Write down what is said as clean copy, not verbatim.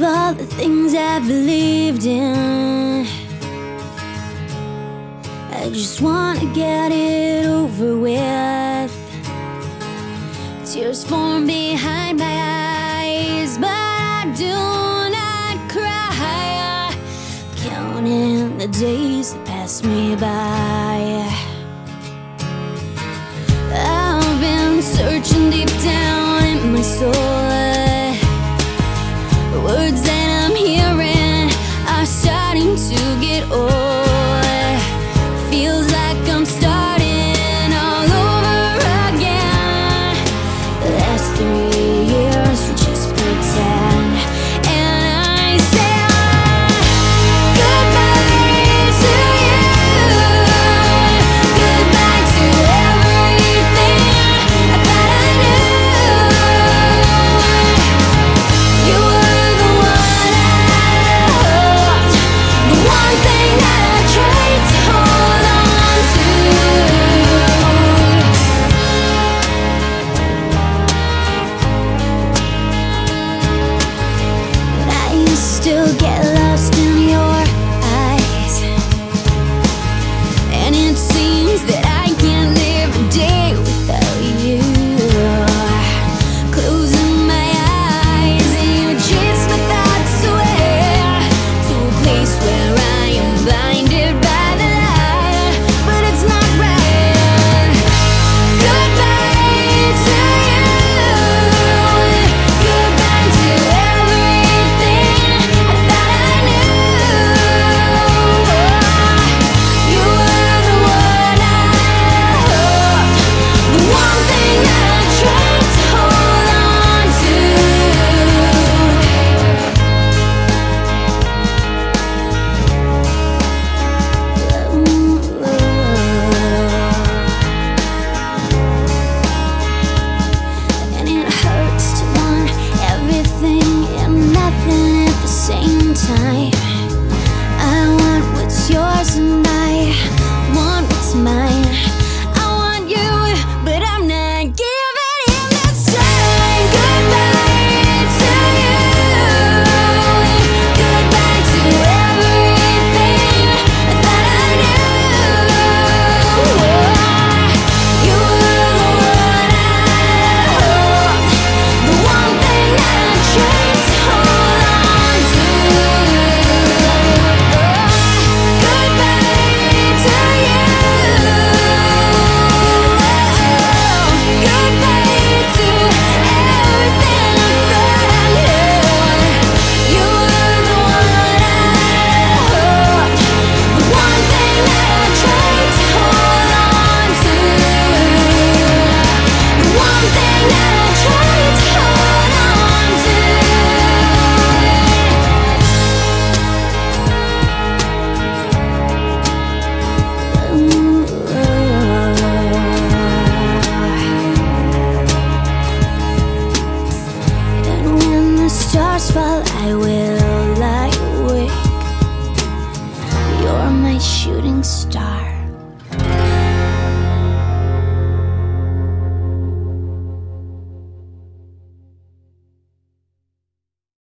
all the things I believed in, I just wanna get it over with. Tears form behind my eyes, but I do not cry, counting the days that pass me by. I've been searching deep down in my soul. The words that I'm hearing are starting to get old.